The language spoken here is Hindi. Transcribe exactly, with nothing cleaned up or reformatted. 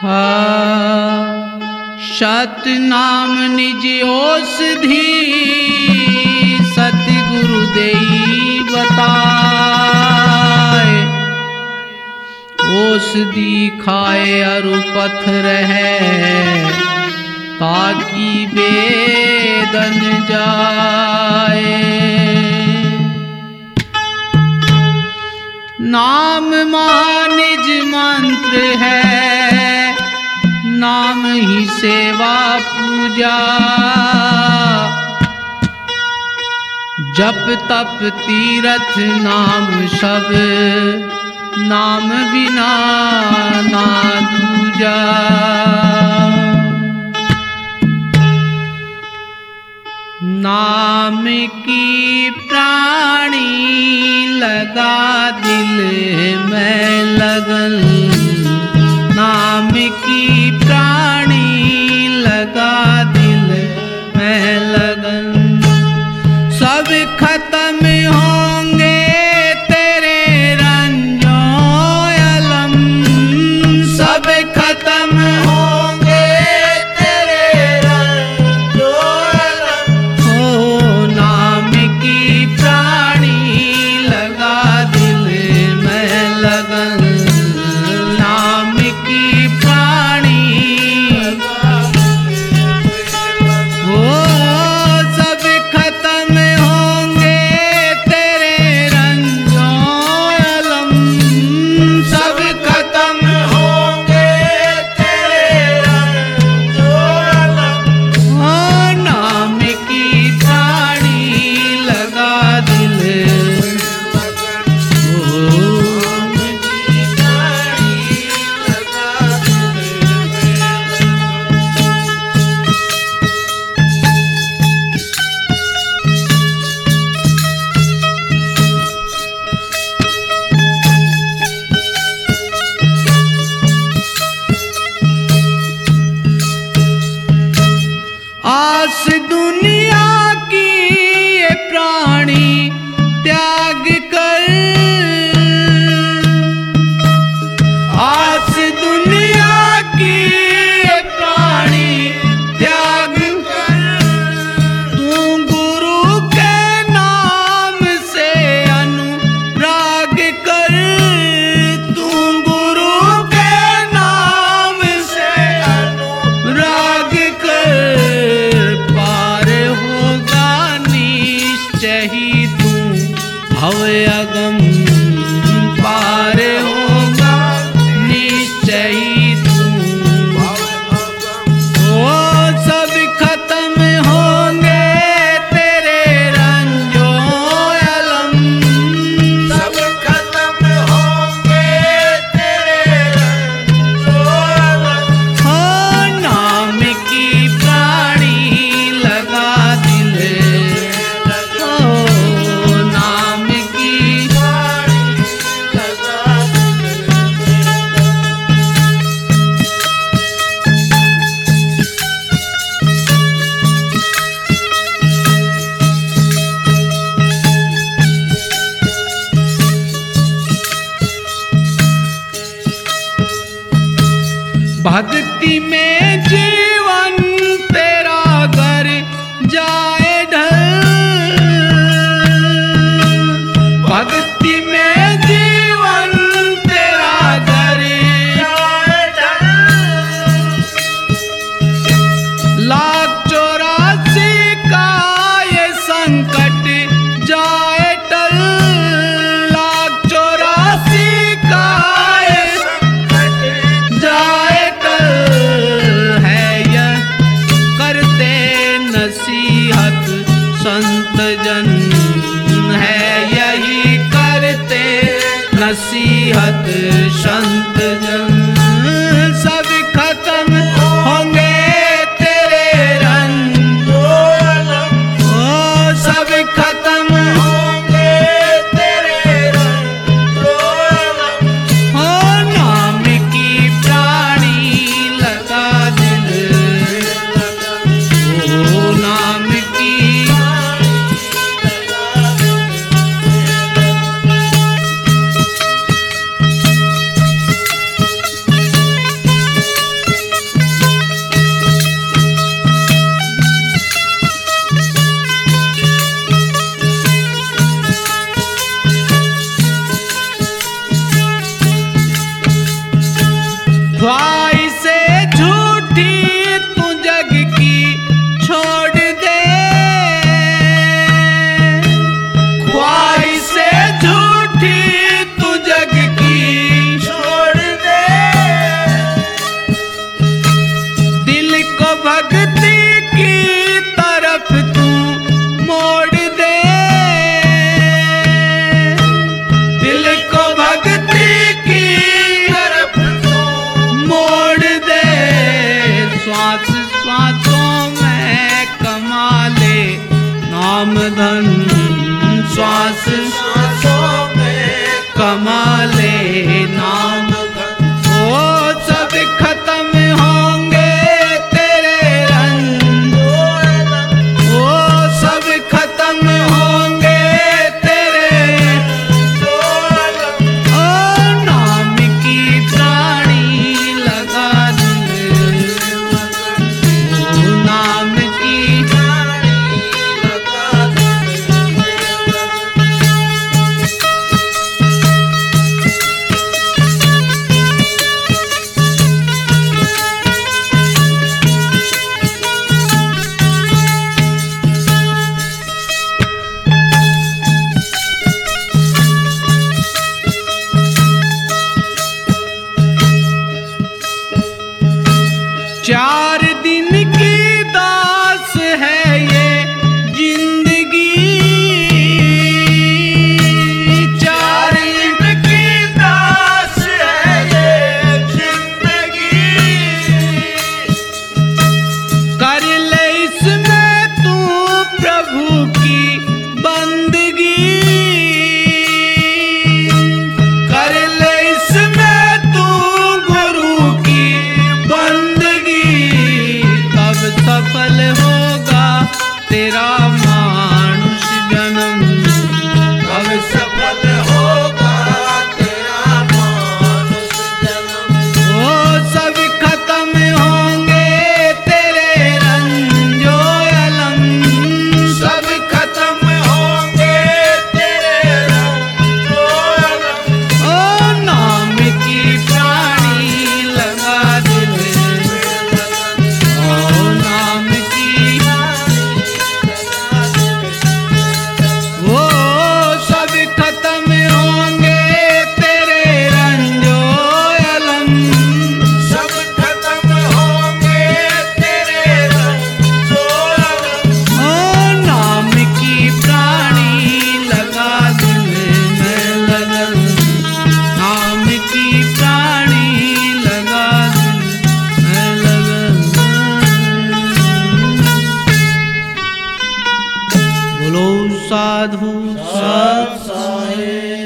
सतनाम निज औषधि सतगुरु देई बताए। औषधि खाए अरु पथ रहे ताकि वेदन जाए। नाम निज मंत्र है नाम ही सेवा पूजा। जप तप तीरथ नाम सब नाम बिना ना दूजा। नाम की प्राणी लगा दिल में लगन। नाम की प्राणी लगा दिल में लगन। सब खत्म होंगे तेरे रंजों अलम। सब खत्म होंगे तेरे रंजों अलम। हो नाम की प्राणी लगा दिल में लगन। नाम की प्राणी हो सब खत्म होंगे तेरे रंजों अलम। सब खत्म होंगे तेरे रंजों अलम। हो नाम की प्राणी लगा दिल। आस दुनिया की ये प्राणी त्याग कर। आस दुनिया की ये प्राणी त्याग कर। तू गुरु के नाम से अनुराग कर। तू गुरु के नाम से अनुराग कर। ही तू भव अगम पार होगा निश्चय ही तू भव अगम। ओ सब खत्म होंगे तेरे रंजों अलम। सब खत्म होंगे तेरे रंजों अलम। हो नाम की प्राणी लगा दिल। नाम की प्राणी लगा दिल। भक्ति में जीवन तेरा घर जाए ढल। भक्ति में जीवन तेरा घर जाए ढल। लाख चौरासी का ये संकट जाए टल। लाख चौरासी का ये संकट जाए टल। है यह ख्वाहिशे झूठी तू जग की छोड़ दे, ख्वाहिशे झूठी तू जग की छोड़ दे, दिल को भक्ति की तरफ तू मोड़ दे, दिल को भक्ति की तरफ तू मोड़ दे, श्वास श्वासों में कमा ले नाम धन, श्वास श्वासों में कमा ले नाम धन, ओ सब खत्म होंगे तेरे रंग, ओ सब खत्म होंगे तेरे, ओ नाम की प्राणी लगा दे, ओ नाम की प्राणी लगा दे। चार दिन की दास है ये जिंदगी, चार दिन की दास है ये जिंदगी, कर ले इसमें तू प्रभु की बंदगी, कर ले इसमें तू गुरु की बंदगी, तब सफल होगा तेरा मानुष जन्म, तब सफल होगा तेरा मानुष जन्म, ओ सब खत्म होंगे तेरे रंजो अलम, सब खत्म होंगे तेरे रंजो अलम, ओ नाम की प्राणी लगा दिल में लगन, ओ नाम की वो सब खत्म होंगे तेरे रंजो अलम, सब खत्म होंगे तेरे रंजो अलम, ओ नाम की प्राणी लगा दिल में लगन, नाम की प्राणी लगा दिल में लगन। बोलो साधु सत साई।